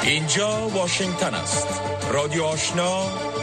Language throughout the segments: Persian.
اینجا واشنگتن است. رادیو آشنا،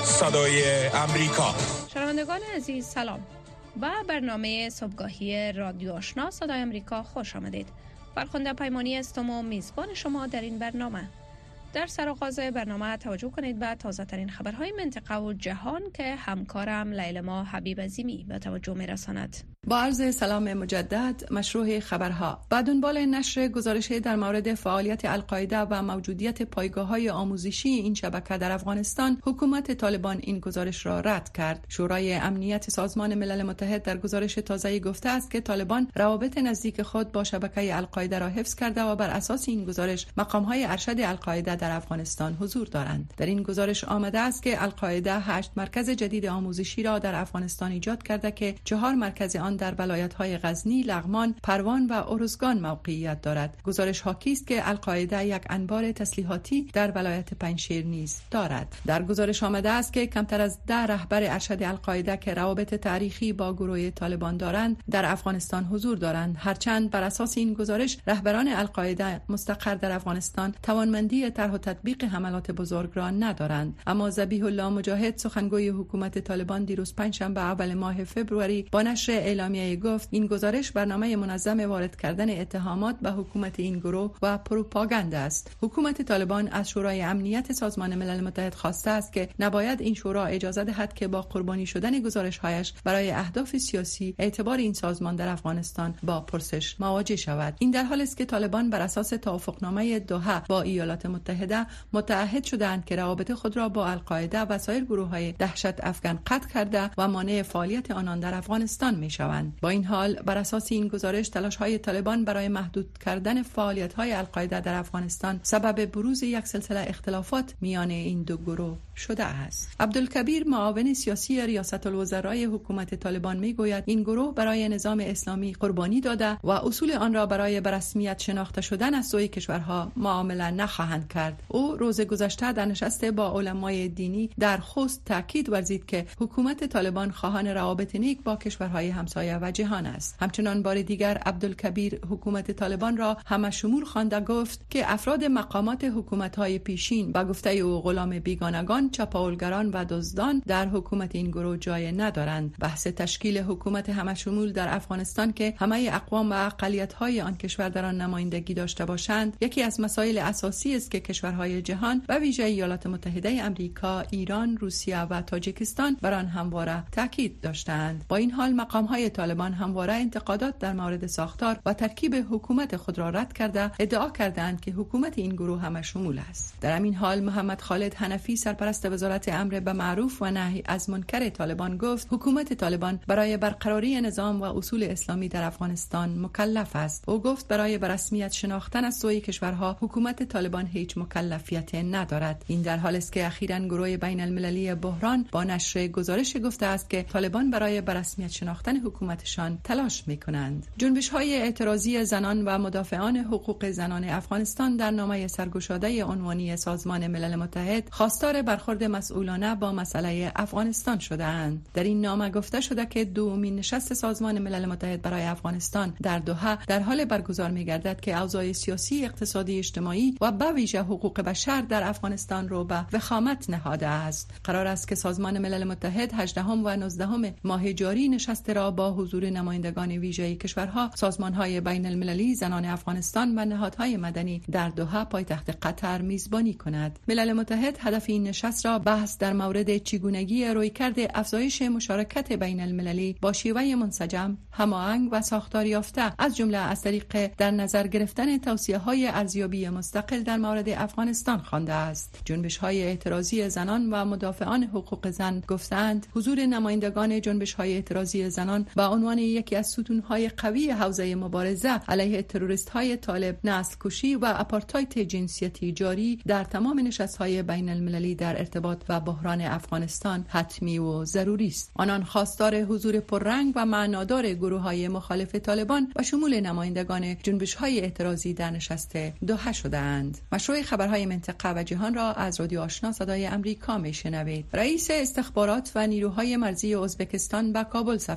صدای امریکا. شنوندگان عزیز سلام. با برنامه صبحگاهی رادیو آشنا صدای امریکا خوش آمدید. فرخنده پیمانی هستم و میزبان شما در این برنامه. در سرآغاز برنامه توجه کنید به تازه ترین خبرهای منطقه و جهان که همکارم لیلما حبیب عظیمی به توجه میرساند. با عرض سلام مجدد، مشروع خبرها. با دنبال نشر گزارشی در مورد فعالیت القاعده و موجودیت پایگاه‌های آموزشی این شبکه در افغانستان، حکومت طالبان این گزارش را رد کرد. شورای امنیت سازمان ملل متحد در گزارش تازه‌ای گفته است که طالبان روابط نزدیک خود با شبکه القاعده را حفظ کرده و بر اساس این گزارش مقام‌های ارشد القاعده در افغانستان حضور دارند. در این گزارش آمده است که القاعده 8 مرکز جدید آموزشی را در افغانستان ایجاد کرده که 4 مرکز آن در ولایت‌های غزنی، لغمان، پروان و ارزگان موقعیت دارد. گزارش حاکی است که القاعده یک انبار تسلیحاتی در ولایت پنجشیر نیز دارد. در گزارش آمده است که کمتر از 10 رهبر ارشد القاعده که روابط تاریخی با گروه طالبان دارند در افغانستان حضور دارند. هرچند بر اساس این گزارش رهبران القاعده مستقر در افغانستان توانمندی طرح و تطبیق حملات بزرگ را ندارند. اما ذبیح الله مجاهد، سخنگوی حکومت طالبان، دیروز پنجشنبه اول ماه فوریه با نشر اعلامیه گفت این گزارش برنامه منظم وارد کردن اتهامات به حکومت این گروه و پروپاگاندا است. حکومت طالبان از شورای امنیت سازمان ملل متحد خواسته است که نباید این شورا اجازه دهد که با قربانی شدن گزارش‌هایش برای اهداف سیاسی اعتبار این سازمان در افغانستان با پرسش مواجه شود. این در حالی است که طالبان بر اساس توافقنامه دوحه با ایالات متحده متعهد شدند که روابط خود را با القاعده و سایر گروه‌های دهشت افغان قطع کرده و مانع فعالیت آنان در افغانستان می‌شوند. با این حال بر اساس این گزارش تلاش‌های طالبان برای محدود کردن فعالیت‌های القاعده در افغانستان سبب بروز یک سلسله اختلافات میان این دو گروه شده است. عبدالکبیر، معاون سیاسی ریاست الوزرای حکومت طالبان میگوید این گروه برای نظام اسلامی قربانی داده و اصول آن را برای به رسمیت شناخته شدن از سوی کشورها معامله نخواهند کرد. او روز گذشته در نشست با علمای دینی در خوست تاکید ورزید که حکومت طالبان خواهان روابط نیک با کشورهای همسایه و جهان است. همچنان بار دیگر عبدالکبیر حکومت طالبان را همه شمول خوانده گفت که افراد مقامات حکومت‌های پیشین با گفته او غلام بیگانگان، چپاولگران و دزدان در حکومت این گروه جای ندارند. بحث تشکیل حکومت همه شمول در افغانستان که همه اقوام و اقلیت‌های آن کشور در آن نمایندگی داشته باشند، یکی از مسائل اساسی است که کشورهای جهان و ویژه ایالات متحده آمریکا، ایران، روسیه و تاجیکستان بر آن همواره تاکید داشتند. با این حال مقام‌های طالبان همواره انتقادات در مورد ساختار و ترکیب حکومت خود را رد کرده ادعا کردند که حکومت این گروه همه شمول است. در همین حال محمد خالد حنفی، سرپرست وزارت امر به معروف و نهی از منکر طالبان، گفت حکومت طالبان برای برقراری نظام و اصول اسلامی در افغانستان مکلف است. او گفت برای به رسمیت شناختن از سوی کشورها حکومت طالبان هیچ مکلفیت ندارد. این در حالی است که اخیراً گروه بین المللی بحران با نشر گزارش گفته است که طالبان برای به رسمیت شناختن حکومتشان تلاش می‌کنند. جنبش‌های اعتراضی زنان و مدافعان حقوق زنان افغانستان در نامه سرگشاده عنوانی سازمان ملل متحد خواستار برخورد مسئولانه با مسئله افغانستان شده‌اند. در این نامه گفته شده که دومین نشست سازمان ملل متحد برای افغانستان در دوحه در حال برگزار می‌گردد که اوضاع سیاسی، اقتصادی، اجتماعی و به ویژه حقوق بشر در افغانستان رو به وخامت نهاده است. قرار است که سازمان ملل متحد 18 و 19 ماه جاری نشست را با حضور نمایندگان ویژه کشورها، سازمان‌های بین المللی، زنان افغانستان و نهادهای مدنی در دوحه پایتخت قطر میزبانی کند. ملل متحد هدف این نشست را بحث در مورد چگونگی رویکرد افزایش مشارکت بین المللی با شیوه منسجم، هماهنگ و ساختار یافته از جمله از طریق در نظر گرفتن توصیه‌های ارزیابی مستقل در مورد افغانستان خوانده است. جنبش‌های اعتراضی زنان و مدافعان حقوق زن گفتند حضور نمایندگان جنبش‌های اعتراضی زنان با عنوان یکی از ستون‌های قوی حوزه مبارزه علیه تروریست‌های طالب، نسل کشی و آپارتاید جنسیتی جاری در تمام نشست‌های بین المللی در ارتباط و بحران افغانستان حتمی و ضروری است. آنان خواستار حضور پررنگ و معنادار گروه‌های مخالف طالبان و شمول نمایندگان جنبش‌های اعتراضی در نشست دوحه شدند. مشروع خبرهای منطقه و جهان را از رادیو آشنا صدای امریکا میشنوید. رئیس استخبارات و نیروهای مرزی ازبکستان به کابل سفر کرده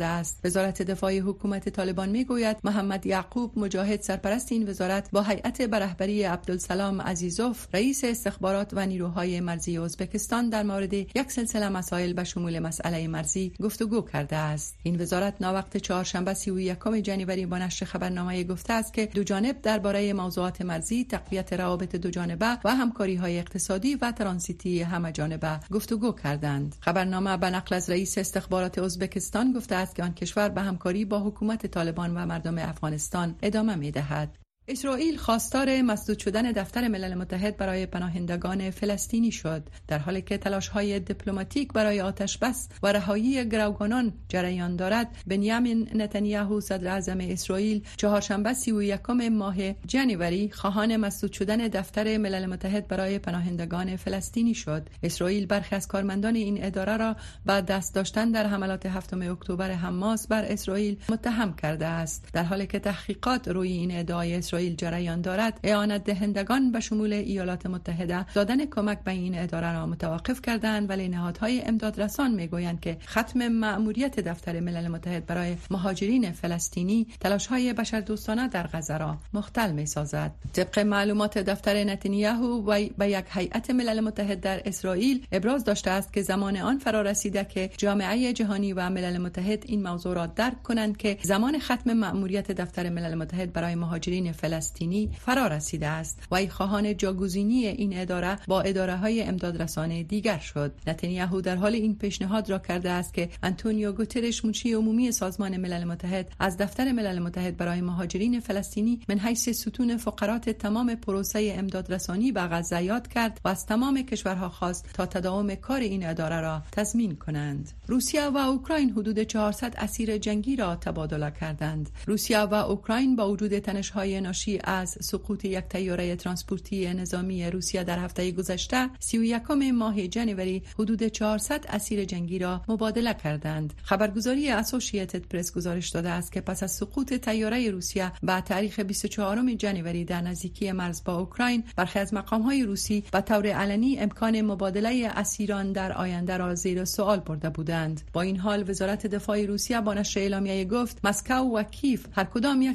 شده است. وزارت دفاع حکومت طالبان میگوید محمد یعقوب مجاهد سرپرست این وزارت با هیئت به رهبری عبدالسلام عزیزوف رئیس استخبارات و نیروهای مرزی ازبکستان در مورد یک سلسله مسائل به شمول مسئله مرزی گفتگو کرده است. این وزارت ناوقت چهارشنبه 31 ژانویه با نشر خبرنامه گفته است که دو جانب درباره موضوعات مرزی، تقویت روابط دو جانبه و همکاری‌های اقتصادی و ترانزیتی همه جانبه گفتگو کردند. خبرنامه به نقل از رئیس استخبارات ازبکستان گفته است که آن کشور به همکاری با حکومت طالبان و مردم افغانستان ادامه می‌دهد. اسرائیل خواستار مسدود شدن دفتر ملل متحد برای پناهندگان فلسطینی شد، در حالی که تلاش‌های دیپلماتیک برای آتش‌بس و رهایی گروگانان جریان دارد. بنیامین نتانیاهو صدر اعظم اسرائیل چهارشنبه 31 ماه ژانویه خواهان مسدود شدن دفتر ملل متحد برای پناهندگان فلسطینی شد. اسرائیل برخی از کارمندان این اداره را با دست داشتن در حملات 7 اکتبر حماس بر اسرائیل متهم کرده است، در حالی که تحقیقات روی این ادعای اسرائیل جریان دارد. اعانت دهندگان به شمول ایالات متحده دادن کمک به این اداره را متوقف کردند، ولی نهادهای امدادرسان میگویند که ختم مأموریت دفتر ملل متحد برای مهاجرین فلسطینی تلاش‌های بشردوستانه در غزه را مختل می‌سازد. طبق معلومات دفتر نتانیاهو به یک هیئت ملل متحد در اسرائیل ابراز داشته است که زمان آن فرا رسیده که جامعه جهانی و ملل متحد این موضوع را درک کنند که زمان ختم مأموریت دفتر ملل متحد برای مهاجرین فلسطینی فرا رسیده است و ای خواهان جاگزینی این اداره با اداره‌های امدادرسانه دیگر شد. نتانیاهو در حال این پیشنهاد را کرده است که آنتونیو گوترش منشی عمومی سازمان ملل متحد از دفتر ملل متحد برای مهاجرین فلسطینی من حیث ستون فقرات تمام پروسه امدادرسانی به غزه یاد کرد و از تمام کشورها خواست تا تداوم کار این اداره را تضمین کنند. روسیه و اوکراین حدود 400 اسیر جنگی را تبادله کردند. روسیه و اوکراین با وجود تنش‌های ناشی از سقوط یک طیاره ترانسپورتی نظامی روسیه در هفته گذشته 31 ماه ژانویه حدود 400 اسیر جنگی را مبادله کردند. خبرگزاری اسوسییتد پرس گزارش داده است که پس از سقوط طیاره روسیه به تاریخ 24 ژانویه در نزدیکی مرز با اوکراین، برخی از مقام‌های روسی به طور علنی امکان مبادله اسیران در آینده را زیر سوال برده بودند. با این حال وزارت دفاع روسیه با نشر اعلامیه گفت مسکو و کیف هر کدام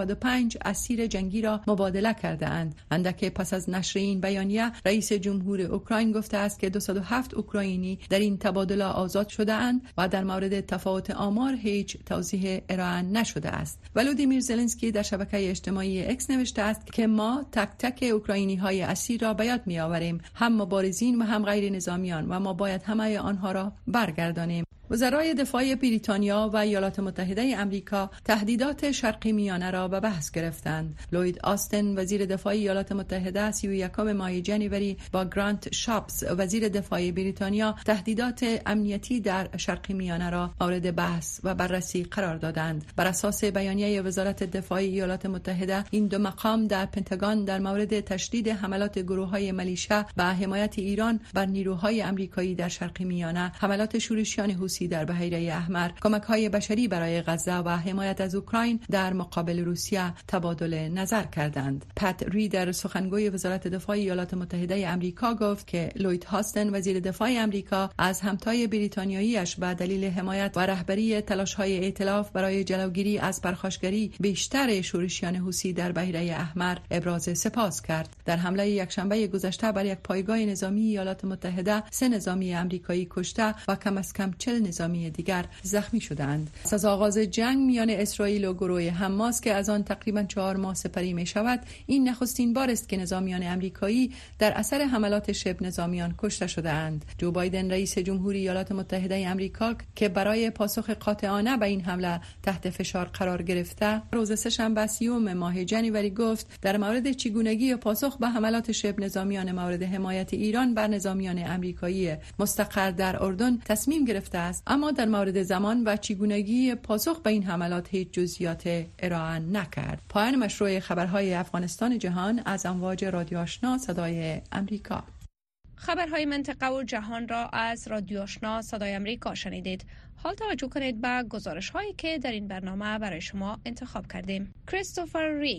195 اسیر جنگی را مبادله کرده اند. اندک پس از نشر این بیانیه رئیس جمهور اوکراین گفته است که 207 اوکراینی در این تبادله آزاد شده اند و در مورد تفاوت آمار هیچ توضیح ارائه نشده است. ولودیمیر زلنسکی در شبکه اجتماعی اکس نوشته است که ما تک تک اوکراینی های اسیر را به یاد می آوریم، هم مبارزین و هم غیر نظامیان، و ما باید همه آنها را برگردانیم. وزرای دفاع بریتانیا و ایالات متحده آمریکا تهدیدات شرق میانه را به بحث گرفتند. لوید آستن وزیر دفاع ایالات متحده 31 ماه ژانویه با گرانت شاپز وزیر دفاع بریتانیا تهدیدات امنیتی در شرق میانه را مورد بحث و بررسی قرار دادند. بر اساس بیانیه وزارت دفاع ایالات متحده، این دو مقام در پنتاگون در مورد تشدید حملات گروه‌های ملیشه به حمایت ایران بر نیروهای آمریکایی در شرق میانه، حملات شورشیان حوثی در بحیره احمر، کمک‌های بشری برای غزه و حمایت از اوکراین در مقابل روسیه تبادل نظر کردند. پت ریدر سخنگوی وزارت دفاع ایالات متحده آمریکا گفت که لوید هاستن وزیر دفاع آمریکا از همتای بریتانیایی‌اش به دلیل حمایت و رهبری تلاش‌های ائتلاف برای جلوگیری از پرخاشگری بیشتر شورشیان حوثی در بحیره احمر ابراز سپاس کرد. در حمله یکشنبه گذشته بر یک پایگاه نظامی ایالات متحده 3 نظامی آمریکایی کشته و کم از کم 40 نظامی دیگر زخمی شدند. از آغاز جنگ میان اسرائیل و گروه حماس که از آن تقریباً 4 ماه سپری می شود، این نخستین بار است که نظامیان آمریکایی در اثر حملات شبه نظامیان کشته شده‌اند. جو بایدن رئیس جمهوری ایالات متحده آمریکا که برای پاسخ قاطعانه به این حمله تحت فشار قرار گرفته، روز سه‌شنبه 30 ماه ژانویه گفت در مورد چگونگی پاسخ به حملات شبه نظامیان مورد حمایت ایران بر نظامیان آمریکایی مستقر در اردن تصمیم گرفته است، اما در مورد زمان و چگونگی پاسخ به این حملات هیچ جزئیات ارائه نکرد. پایان مشروع خبرهای افغانستان جهان از امواج رادیو آشنا صدای امریکا. خبرهای منطقه و جهان را از رادیو آشنا صدای امریکا شنیدید. حال توجه کنید به گزارش هایی که در این برنامه برای شما انتخاب کردیم. کریستوفر ری،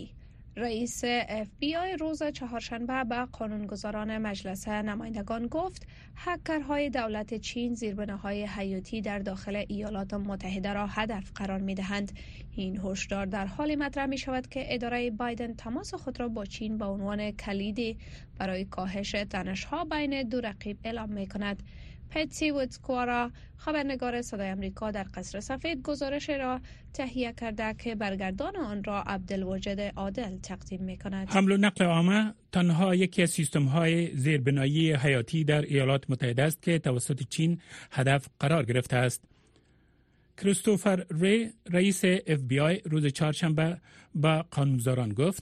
رئیس FBI روز چهارشنبه به قانونگذاران مجلس نمایندگان گفت هکرهای دولت چین زیربناهای حیاتی در داخل ایالات متحده را هدف قرار می‌دهند. این هشدار در حالی مطرح می‌شود که اداره بایدن تماس خود را با چین به عنوان کلیدی برای کاهش تنش‌ها بین دو رقیب اعلام می‌کند. پتسی وودسکوارا خبرنگار صدای آمریکا در قصر سفید گزارش را تهیه کرده که برگردان آن را عبدالواجد عادل تقدیم می‌کند. حمل و نقل عامه تنها یکی از سیستم‌های زیربنایی حیاتی در ایالات متحده است که توسط چین هدف قرار گرفته است. کریستوفر ری رئیس FBI روز چهارشنبه با قانونگذاران گفت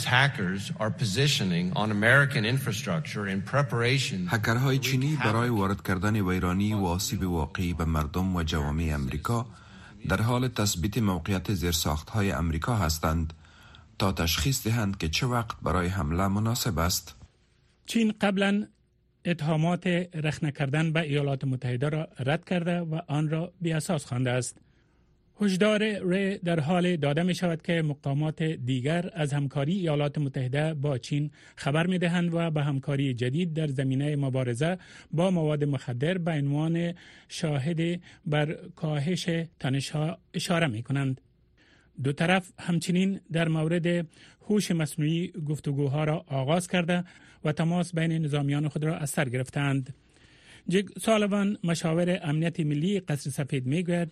هکرهای چینی برای وارد کردن ویرانی و آسیب واقعی به مردم و جوامع امریکا در حال تثبیت موقعیت زیرساخت‌های امریکا هستند تا تشخیص دهند که چه وقت برای حمله مناسب است. چین قبلا اتهامات رخنه کردن به ایالات متحده را رد کرده و آن را بی اساس خوانده است. هشدار ری در حال داده می شود که مقامات دیگر از همکاری ایالات متحده با چین خبر می دهند و به همکاری جدید در زمینه مبارزه با مواد مخدر به عنوان شاهد بر کاهش تنش‌ها اشاره می کنند. دو طرف همچنین در مورد هوش مصنوعی گفتگوها را آغاز کرده و تماس بین نظامیان خود را از سر گرفتند. جک سالیوان مشاور امنیت ملی قصر سفید میگوید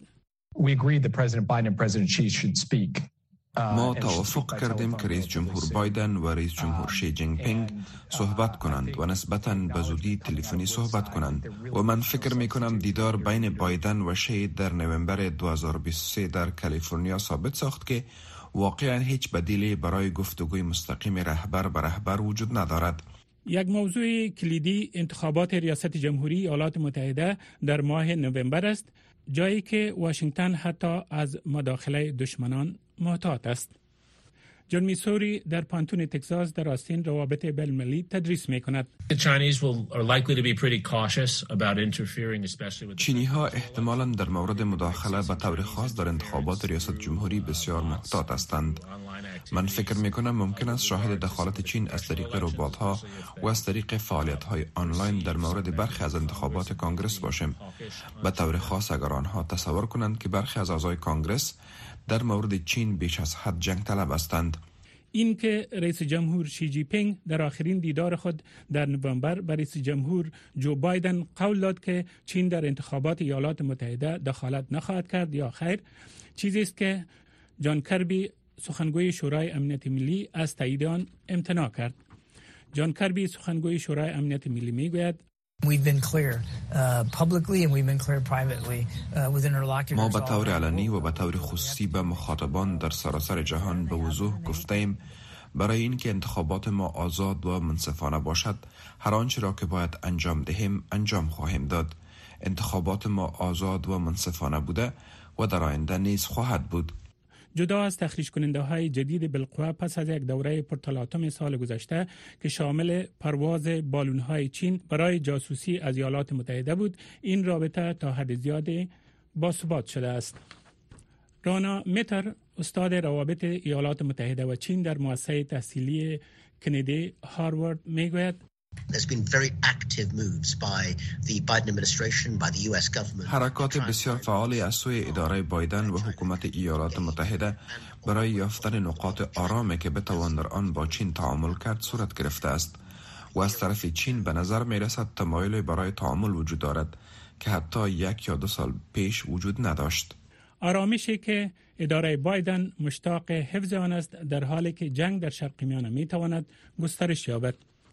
ما توافق کردیم که رئیس جمهور بایدن و رئیس جمهور شی جین پینگ صحبت کنند و نسبتاً به زودی تلفنی صحبت کنند و من فکر می کنم دیدار بین بایدن و شی در نوامبر 2023 در کالیفرنیا ثابت ساخت که واقعاً هیچ بدیلی برای گفتگوی مستقیم رهبر به رهبر وجود ندارد. یک موضوع کلیدی انتخابات ریاست جمهوری ایالات متحده در ماه نوامبر است، جایی که واشنگتن حتی از مداخله دشمنان محتاط است. جان میسوری در پانتون تگزاس در آستین روابط بین‌المللی تدریس می‌کند. چینی‌ها احتمالاً در مورد مداخله به طور خاص در انتخابات ریاست جمهوری بسیار محتاط هستند. من فکر می‌کنم ممکن است شاهد دخالت چین از طریق ربات‌ها و از طریق فعالیت‌های آنلاین در مورد برخی از انتخابات کانگرس باشیم. به طور خاص اگر آنها تصور کنند که برخی از اعضای کانگرس در مورد چین بیش از حد جنگ طلب هستند. این که رئیس جمهور شی جی پینگ در آخرین دیدار خود در نوامبر به رئیس جمهور جو بایدن قول داد که چین در انتخابات ایالات متحده دخالت نخواهد کرد یا خیر، چیزی است که جان کربی سخنگوی شورای امنیت ملی از تایید آن امتناع کرد. جان کربی سخنگوی شورای امنیت ملی میگوید ما به طور علنی و به طور خصوصی به مخاطبان در سراسر جهان به وضوح گفتیم برای اینکه انتخابات ما آزاد و منصفانه باشد هر آنچه را که باید انجام دهیم انجام خواهیم داد. انتخابات ما آزاد و منصفانه بوده و در آینده نیز خواهد بود. جدا از تخریش کننده های جدید بالقوه پس از یک دوره پرتلاطم سال گذشته که شامل پرواز بالون های چین برای جاسوسی از ایالات متحده بود، این رابطه تا حد زیادی باثبات شده است. رانا متر استاد روابط ایالات متحده و چین در مؤسسه تحصیلی کندی هاروارد میگوید حرکات بسیار فعالی از سوی اداره بایدن و حکومت ایالات متحده برای یافتن نقاط آرامی که بتوان در آن با چین تعامل کرد صورت گرفته است و از طرف چین به نظر می رسد تمایلی برای تعامل وجود دارد که حتی 1 یا 2 سال پیش وجود نداشت. آرامشی که اداره بایدن مشتاق حفظ آن است در حالی که جنگ در شرق میانه می تواند گسترش یابد.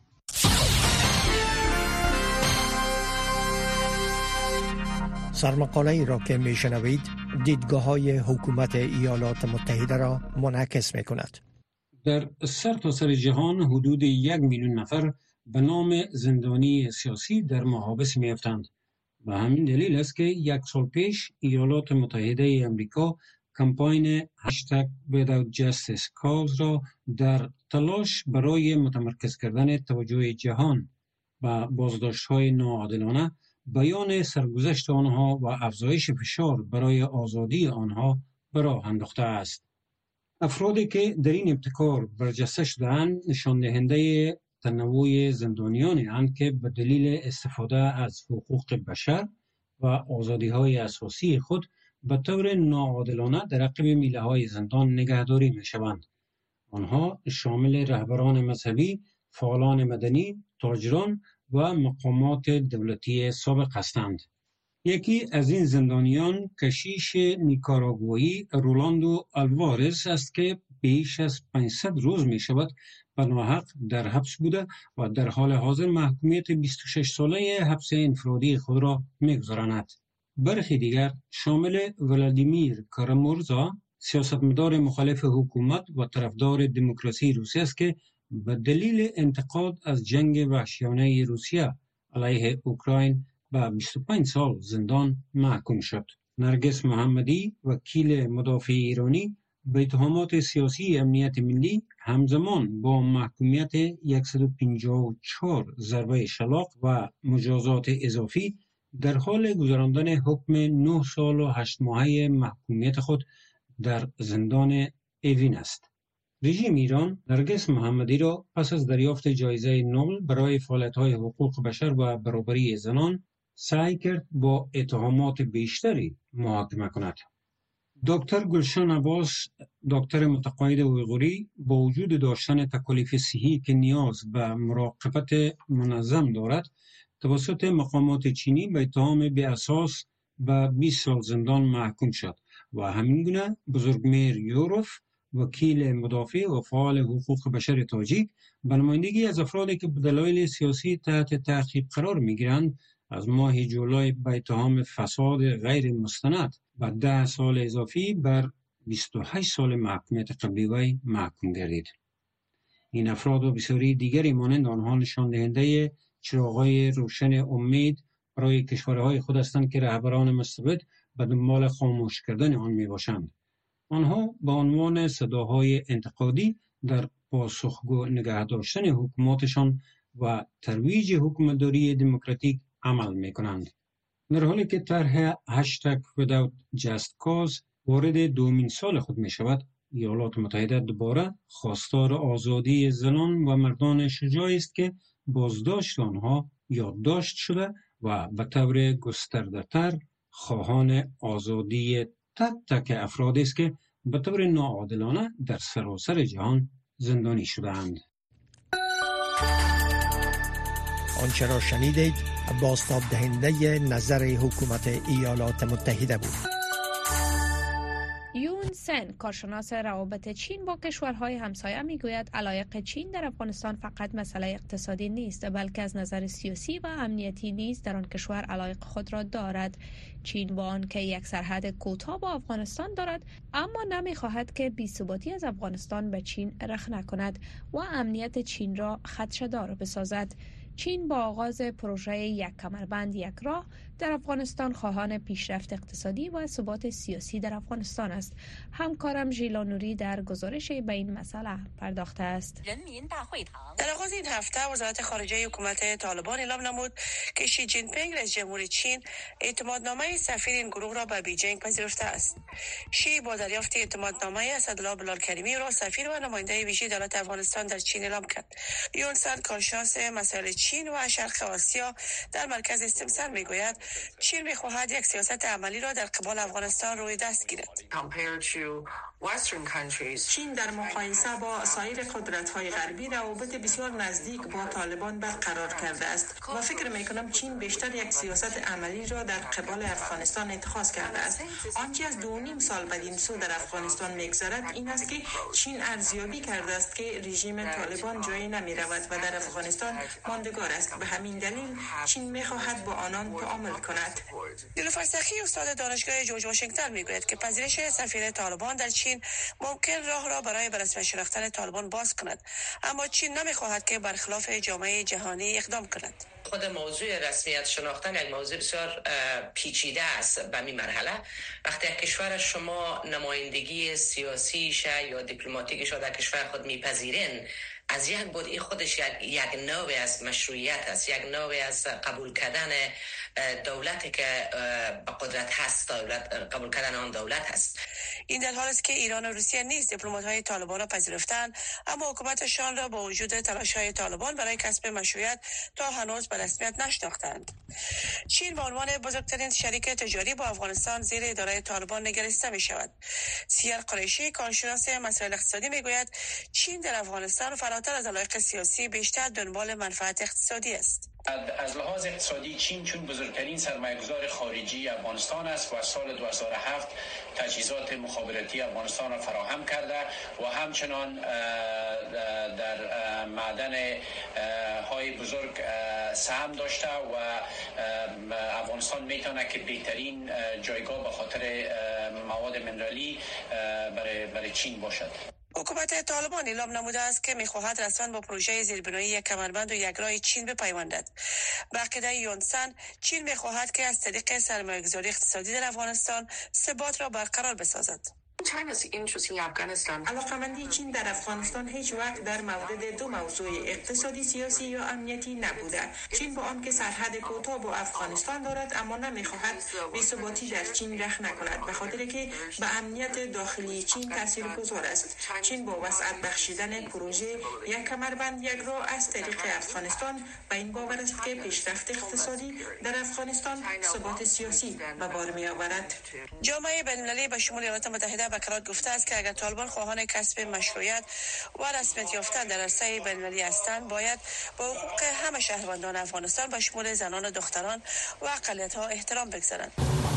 سرمقاله ای را که می شنوید دیدگاه‌های حکومت ایالات متحده را منعکس می کند. در سرتاسر جهان حدود 1 میلیون نفر به نام زندانی سیاسی در محابس می افتند. به همین دلیل است که 1 سال پیش ایالات متحده امریکا کمپاین #Without Justice Cause را در تلاش برای متمرکز کردن توجه جهان و بازداشت‌های ناعادلانه، بیان سرگذشت آنها و افزایش فشار برای آزادی آنها به راه انداخته است. افرادی که در این ابتکار برجسته شده‌اند نشان دهنده تنوع زندانیانی اند که به دلیل استفاده از حقوق بشر و آزادی‌های اساسی خود به طور ناعادلانه در عقب میله‌های زندان نگهداری می‌شوند. آنها شامل رهبران مذهبی، فعالان مدنی، تاجران و مقامات دولتی سابق هستند. یکی از این زندانیان کشیش نیکاراگوایی رولاندو آلوارز است که بیش از 500 روز می شود به ناحق در حبس بوده و در حال حاضر محکومیت 26 ساله حبس انفرادی خود را می گذراند. برخی دیگر شامل ولادیمیر کارامورزا، سیاستمدار مخالف حکومت و طرفدار دموکراسی روسیه است که به دلیل انتقاد از جنگ وحشیانه روسیه علیه اوکراین به 25 سال زندان محکوم شد. نرگس محمدی، وکیل مدافع ایرانی، به اتهامات سیاسی امنیت ملی همزمان با محکومیت 154 ضربه شلاق و مجازات اضافی در حال گذراندن حکم 9 سال و 8 ماهه محکومیت خود در زندان اوین است. رژیم ایران نرگس محمدی را پس از دریافت جایزه نوبل برای فعالیت‌های حقوق بشر و برابری زنان سعی کرد با اتهامات بیشتری محاکمه کند. دکتر گلشن عباس، دکتر متقاعد اویغوری، با وجود داشتن تکالیف صحی که نیاز به مراقبت منظم دارد، توسط مقامات چینی به اتهام بی اساس به 20 سال زندان محکوم شد و همین گونه بزرگمیر یوروف، وکیل مدافع و فعال حقوق بشر تاجیک، به نمایندگی از افرادی که به دلایل سیاسی تحت تعقیب قرار می‌گیرند، از ماه جولای به اتهام فساد غیر مستند و 10 سال اضافی بر 28 سال محکومیت قبلی وی محکوم گردید. این افراد و بسیاری دیگری مانند آنها نشان دهنده چراغ‌های روشن امید برای کشورهای خود هستند که رهبران مستبد به دنبال خاموش کردن آن میباشند. آنها به عنوان صداهای انتقادی در پاسخگو نگه داشتن حکوماتشان و ترویج حکومتداری دموکراتیک عمل میکنند. در حالی که طرح #WithoutJustCause وارد دومین سال خود می شود، ایالات متحده دوباره خواستار آزادی زنان و مردان شجاعی است که بازداشت آنها یادداشت شده و به طور گسترده‌تر خواهان آزادی تک تک افرادی است که به طور ناعادلانه در سراسر جهان زندانی شده‌اند. آنچه را شنیدید بازتاب دهنده نظر حکومت ایالات متحده بود. یون سن، کارشناس روابط چین با کشورهای همسایه، میگوید علایق چین در افغانستان فقط مسئله اقتصادی نیست، بلکه از نظر سیاسی و امنیتی نیز در آن کشور علایق خود را دارد. چین با آنکه یک سرحد کوتاه با افغانستان دارد، اما نمیخواهد که بی‌ثباتی از افغانستان به چین رخنه کند و امنیت چین را خدشه‌دار بسازد. چین با آغاز پروژه یک کمربند یک راه در افغانستان خواهان پیشرفت اقتصادی و ثبات سیاسی در افغانستان است. همکارم ژیلا نوری در گزارش به این مسئله پرداخته است. در آغاز این هفته وزارت خارجه حکومت طالبان اعلام نمود که شی جین پینگ رئیس جمهور چین اعتمادنامه سفیر این گروه را به بیجینگ پذیرفته است. شی با دریافت اعتمادنامه اسدالله بلالکریمی را سفیر و نماینده ویژه دولت افغانستان در چین اعلام کرد. یون سن، کارشناس مسائل چین و شرق آسیا در مرکز استمسن، میگوید چین میخواهد یک سیاست عملی را در قبال افغانستان روی دست گیرد. چین در مقایسه با سایر قدرت‌های غربی روابط بسیار نزدیک با طالبان برقرار کرده است و فکر می‌کنم چین بیشتر یک سیاست عملی را در قبال افغانستان اتخاذ کرده است. آنچه از 2.5 سال بدین سو در افغانستان می‌گذرد این است که چین ارزیابی کرده است که رژیم طالبان جایی نمی‌رود و در افغانستان ماندگار است. به همین دلیل چین می‌خواهد با آنان تعامل کند. نیلوفر سخی، استاد دانشگاه جورج واشنگتن، میگوید که پذیرش سفیر طالبان در چین ممکن راه را برای به رسمیت شناختن طالبان باز کند، اما چین نمیخواهد که برخلاف جامعه جهانی اقدام کند. خود موضوع رسمیت شناختن یک موضوع بسیار پیچیده است. به این مرحله وقتی یک کشور شما نمایندگی سیاسیش یا دیپلماتیکش در کشور خود میپذیرین، از یک بود این خودش یک نوع از مشروعیت است، یک نوع از قبول کردن دولتی که به قدرت هست قبول کردن آن دولت هست. این در حالی است که ایران و روسیه نیز دیپلمات‌های طالبان را پذیرفتند، اما حکومتشان را با وجود تلاش‌های طالبان برای کسب مشروعیت تا هنوز به رسمیت نشناختند. چین به عنوان بزرگترین شریک تجاری با افغانستان زیر اداره طالبان نگریسته می شود. سیار قریشی، کارشناس مسائل اقتصادی، می گوید چین در افغانستان فراتر از علایق سیاسی بیشتر دنبال منفعت اقتصادی است. از لحاظ اقتصادی چین چون بزرگترین سرمایه‌گذار خارجی افغانستان است و سال 2007 تجهیزات مخابراتی افغانستان را فراهم کرده و همچنان در معدن های بزرگ سهم داشته و افغانستان میتونه که بهترین جایگاه به خاطر مواد منرالی برای چین باشد. حکومت طالبان اعلام نموده است که می‌خواهد رسما با پروژه زیربنایی یک کمربند و یک راه چین بپیوندد. به عقیده یونسن، چین می‌خواهد که از طریق سرمایه‌گذاری اقتصادی در افغانستان ثبات را برقرار بسازد. علاقمندی چین در افغانستان هیچ وقت در مورد دو موضوع اقتصادی، سیاسی یا امنیتی نبوده. چین با آنکه سرحد کوتاه با افغانستان دارد اما نمیخواهد بی‌ثباتی در چین رخ نکند، به خاطر که به امنیت داخلی چین تاثیرگذار است. چین با وسعت بخشیدن پروژه یک کمربند یک راه از طریق افغانستان به این باور است که پیشرفت اقتصادی در افغانستان ثبات سیاسی به بار می‌آورد. جامعه بین‌المللی به شمول ایالات متحده به قرار گفته است که اگر طالبان خواهان کسب مشروعیت و رسمیت یافتن در عرصه بین‌المللی هستند، باید با حقوق همه شهروندان افغانستان به شمول زنان و دختران و اقلیت‌ها احترام بگذارند.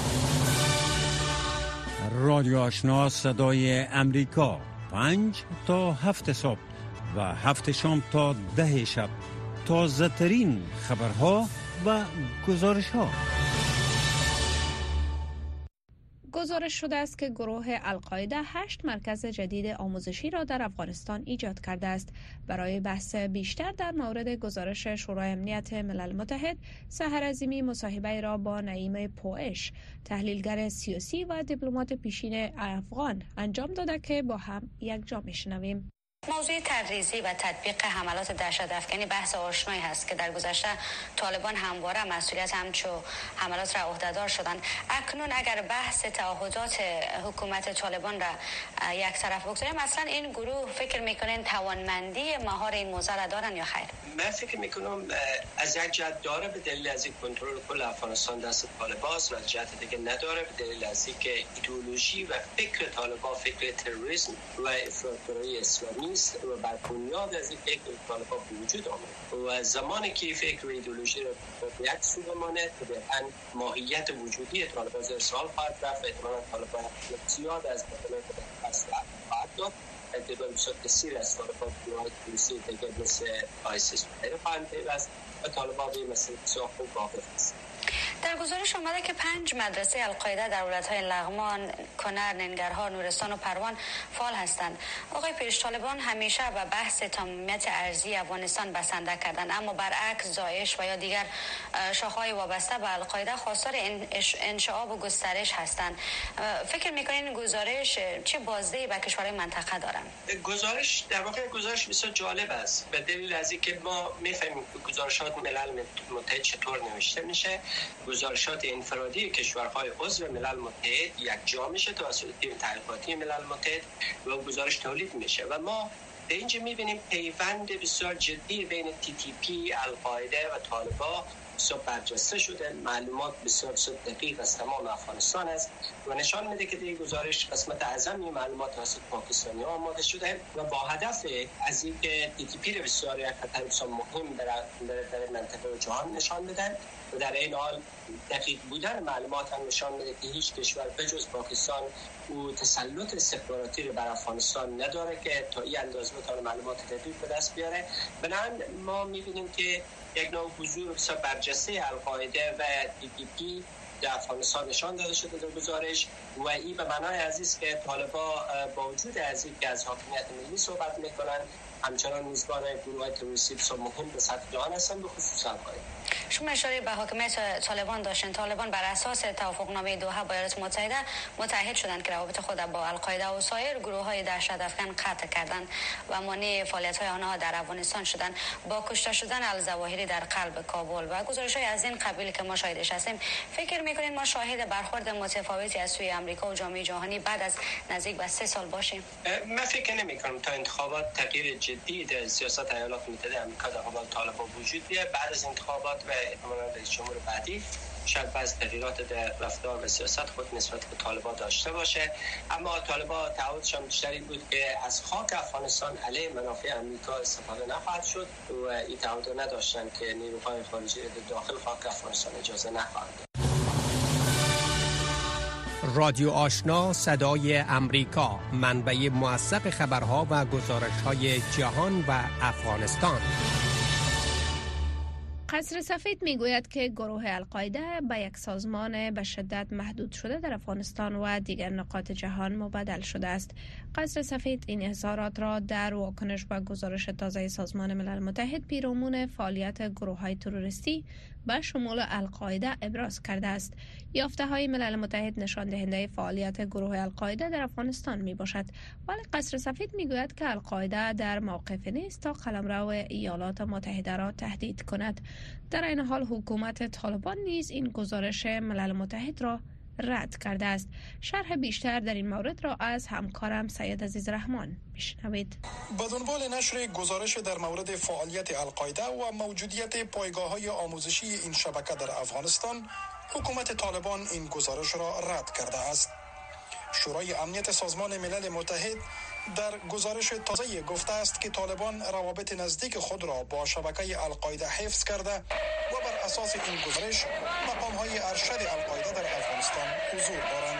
رادیو آشنا صدای امریکا 5 تا 7 صبح و 7 شام تا 10 شب، تازه ترین خبرها و گزارش ها. گزارش شده است که گروه القاعده 8 مرکز جدید آموزشی را در افغانستان ایجاد کرده است. برای بحث بیشتر در مورد گزارش شورای امنیت ملل متحد، سحر عظیمی مصاحبه را با نعیم پوئش، تحلیلگر سیاسی و دیپلمات پیشین افغان انجام داده که با هم یک جا میشنویم. موضوع تدریسی و تطبیق حملات دهشت‌افکنی بحث آشنایی هست که در گذشته طالبان همواره مسئولیت همچو حملات را عهده‌دار شدند. اکنون اگر بحث تعهدات حکومت طالبان را یک طرف بگذاریم، مثلا این گروه فکر میکنین توانمندی مهار این موضوع را دارن یا خیر؟ من فکر میکنم از یک جهت داره به دلیل از کنترل کل افغانستان دست طالبان است و از جهت دیگه نداره به دلیل از اینکه ایدئولوژی و فکر طالبان فکر تروریسم و افراط‌گرایی اسلامی و بر بنیاد از این فکر طالبان به وجود آمد و زمانی که فکر و ایدئولوژی را به یک سو بماند طبعاً ماهیت وجودی طالبان زیر سوال خواهد رفت. احتمالاً طالبان زیاد از مطالعه اصل خواهد داد. اعتبار بسیار کثیر از طالبان گروه‌های تروریستی دیگر مثل آیسیس و غیره خواهند پیوست و طالبان به این مسئله بسیار خوب واقف است. در گزارش آمده که 5 مدرسه القاعده در ولایت‌های لغمان، کنر، ننگرهار، نورستان و پروان فعال هستند. آقای پیش، طالبان همیشه به بحث تمامیت ارضی افغانستان بسنده کردند، اما برعکس داعش و یا دیگر شاخه‌های وابسته به القاعده خواستار انشعاب و گسترش هستند. فکر می‌کنید این گزارش چه بازدهی به کشورهای منطقه دارد؟ گزارش در واقع گزارش بسیار جالب است به دلیل از اینکه ما می‌فهمیم گزارشات ملل متحد چطور نوشته میشه. گزارشات انفرادی کشورهای عضو ملل متحد یک جا میشه توسط تیم تحقیقاتی ملل متحد و گزارش تولید میشه و ما در اینجا میبینیم پیوند بسیار جدی بین TTP، القاعده و طالبان بسیار برجسته شده. معلومات بسیار دقیق از تمام افغانستان است و نشان میده که این گزارش قسمت اعظمی معلومات توسط پاکستانی ها آماده شده و با هدف از اینکه TTP را بسیار یک خطر بسیار مهم در منطقه و جهان نشان بدن و در این حال دقیق بودن معلومات هم نشان میده که هیچ کشور بجز پاکستان او تسلط استخباراتی رو بر افغانستان نداره که تا این اندازه بتونه معلومات دقیق به دست بیاره. بنابراین ما میبینیم که یک نوع حضور بسیار برجسته القاعده و TTP در افغانستان نشان داده شده در گزارش و این به معنای عزیز که طالبان با وجود از اینکه از حاکمیت ملی صحبت میکنن، همچنان میزبان گروه‌های تروریستی بسیار مهم به سطح جهان هستند، به خصوص القاعده. شما اشاره به حاکمیت طالبان داشتین. طالبان بر اساس توافقنامه دوحه با ایالات متحده متحد شدند که روابط خود با القاعده و سایر گروه‌های دهشت افکن قطع کردند و مانع فعالیت‌های آنها در افغانستان شدند. با کشته شدن الظواهری در قلب کابل و گزارش‌های از این قبیل که ما شاهدش هستیم، فکر می‌کنید ما شاهد برخورد متفاوتی از سوی آمریکا و جامعه جهانی بعد از نزدیک به 3 سال باشیم؟ من فکر نمی‌کنم تا انتخابات تغییر جدی در سیاست ایالات متحده آمریکا در قبال طالبان وجود بیاید. بعد از انتخابات و احتمالاً رئیس جمهور بعدی شاید بعضی تغییرات در رفتار و سیاست خود نسبت به طالبان داشته باشه، اما طالبان تعهدشان بیشتر این بود که از خاک افغانستان علیه منافع آمریکا استفاده نخواهد شد و این تعهد نداشتند که نیروهای خارجی داخل خاک افغانستان اجازه نخواهند داد. رادیو آشنا صدای امریکا، منبع موثق خبرها و گزارش‌های جهان و افغانستان. قصر سفید میگوید که گروه القاعده به یک سازمان به شدت محدود شده در افغانستان و دیگر نقاط جهان مبدل شده است. قصر سفید این اظهارات را در واکنش به گزارش تازه سازمان ملل متحد پیرامون فعالیت گروه‌های تروریستی به شمول القاعده ابراز کرده است. یافته‌های ملل متحد نشان دهنده فعالیت گروه القاعده در افغانستان می باشد، ولی قصر سفید میگوید که القاعده در موقف نیست تا قلمرو ایالات متحده را تهدید کند. در این حال حکومت طالبان نیز این گزارش ملل متحد را رد کرده است. شرح بیشتر در این مورد را از همکارم سید عزیز رحمان بشنوید. به دنبال نشر گزارش در مورد فعالیت القاعده و موجودیت پایگاه‌های آموزشی این شبکه در افغانستان، حکومت طالبان این گزارش را رد کرده است. شورای امنیت سازمان ملل متحد در گزارش تازه گفته است که طالبان روابط نزدیک خود را با شبکه القاعده حفظ کرده و بر اساس این گزارش مقام‌های ارشد القاعده در افغانستان حضور دارند.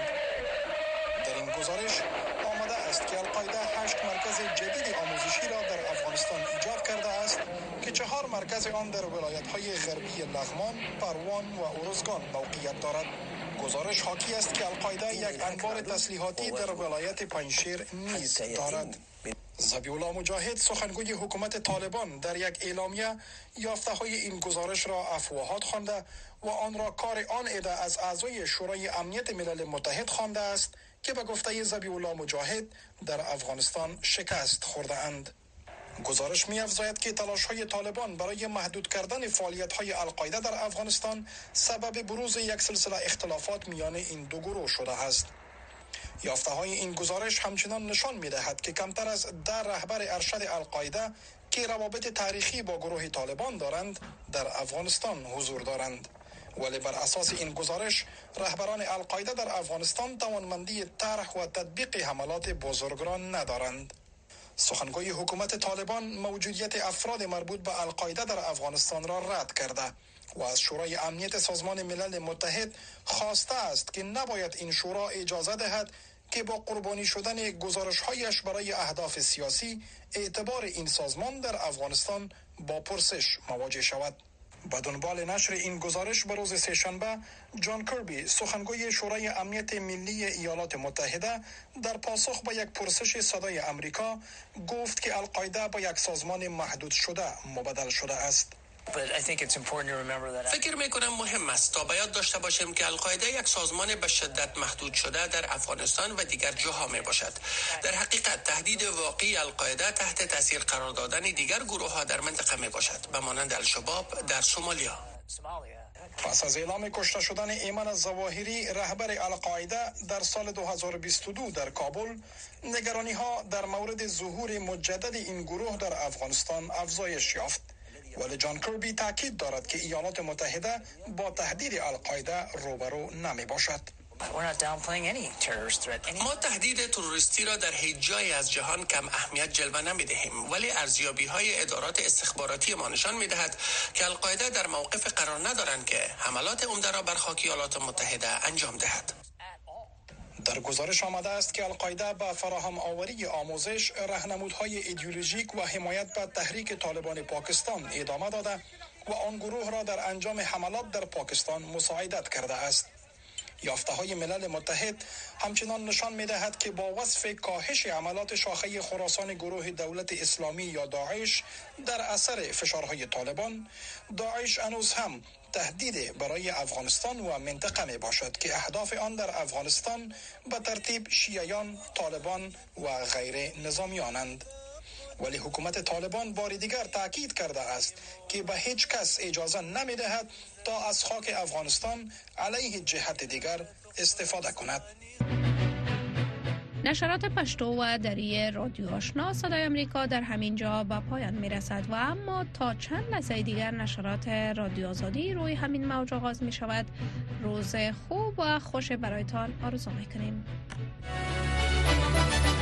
در این گزارش آمده است که القاعده 8 مرکز جدید آموزشی را در افغانستان ایجاد کرده است که 4 مرکز آن در ولایت‌های غربی لغمان، پروان و ارزگان موقعیت دارد. گزارش حاکی است که القاعده یک انبار تسلیحاتی در ولایت پنجشیر نیز دارد. ذبیح الله مجاهد، سخنگوی حکومت طالبان، در یک اعلامیه یافته‌های این گزارش را افواهات خوانده و آن را کار آن عده از اعضای شورای امنیت ملل متحد خوانده است که به گفته ذبیح الله مجاهد در افغانستان شکست خورده اند. گزارش می‌افزاید که تلاش‌های طالبان برای محدود کردن فعالیت‌های القاعده در افغانستان سبب بروز یک سلسله اختلافات میان این دو گروه شده است. یافته‌های این گزارش همچنان نشان می‌دهد که کمتر از 10 رهبر ارشد القاعده که روابط تاریخی با گروه طالبان دارند در افغانستان حضور دارند، ولی بر اساس این گزارش رهبران القاعده در افغانستان توانمندی طرح و تطبیق حملات بزرگ را ندارند. سخنگوی حکومت طالبان موجودیت افراد مربوط به القاعده در افغانستان را رد کرده و از شورای امنیت سازمان ملل متحد خواسته است که نباید این شورا اجازه دهد که با قربانی شدن گزارش‌هایش برای اهداف سیاسی اعتبار این سازمان در افغانستان با پرسش مواجه شود. با دنبال نشر این گزارش به روز سه‌شنبه، جان کربی، سخنگوی شورای امنیت ملی ایالات متحده، در پاسخ به یک پرسش صدای امریکا گفت که القاعده به یک سازمان محدود شده مبدل شده است. فکر میکنم مهم است تا به یاد داشته باشیم که القاعده یک سازمان به شدت محدود شده در افغانستان و دیگر جاها می باشد. در حقیقت تهدید واقعی القاعده تحت تاثیر قرار دادن دیگر گروه ها در منطقه می باشد، به مانند الشباب در سومالیا. پس از اعلام کشته شدن ایمن الظواهری، رهبر القاعده، در سال 2022 در کابل، نگرانی ها در مورد ظهور مجدد این گروه در افغانستان افزایش یافت. ولی جان کربی تاکید دارد که ایالات متحده با تهدید القاعده روبرو نمی باشد. ما تهدید تروریستی را در هیچ جای از جهان کم اهمیت جلوه نمی دهیم، ولی ارزیابی‌های ادارات استخباراتی ما نشان می دهد که القاعده در موقف قرار ندارند که حملات عمده را بر خاک ایالات متحده انجام دهد. در گزارش آمده است که القاعده به فراهم آوری آموزش، راهنمودهای ایدئولوژیک و حمایت به تحریک طالبان پاکستان ادامه داده و آن گروه را در انجام حملات در پاکستان مساعدت کرده است. یافته‌های ملل متحد همچنان نشان می‌دهد که با وصف کاهش عملات شاخه خراسان گروه دولت اسلامی یا داعش در اثر فشارهای طالبان، داعش هنوز هم تهدید برای افغانستان و منطقه می باشد که اهداف آن در افغانستان به ترتیب شیعیان، طالبان و غیر نظامیانند. ولی حکومت طالبان بار دیگر تاکید کرده است که به هیچ کس اجازه نمی دهد تا از خاک افغانستان علیه جهت دیگر استفاده کند. نشرات پشتو و دری رادیو آشنا صدای امریکا در همین جا به پایان می رسد و اما تا چند لحظه دیگر نشرات رادیو آزادی روی همین موج آغاز می شود. روز خوب و خوش برایتان آرزو می کنیم.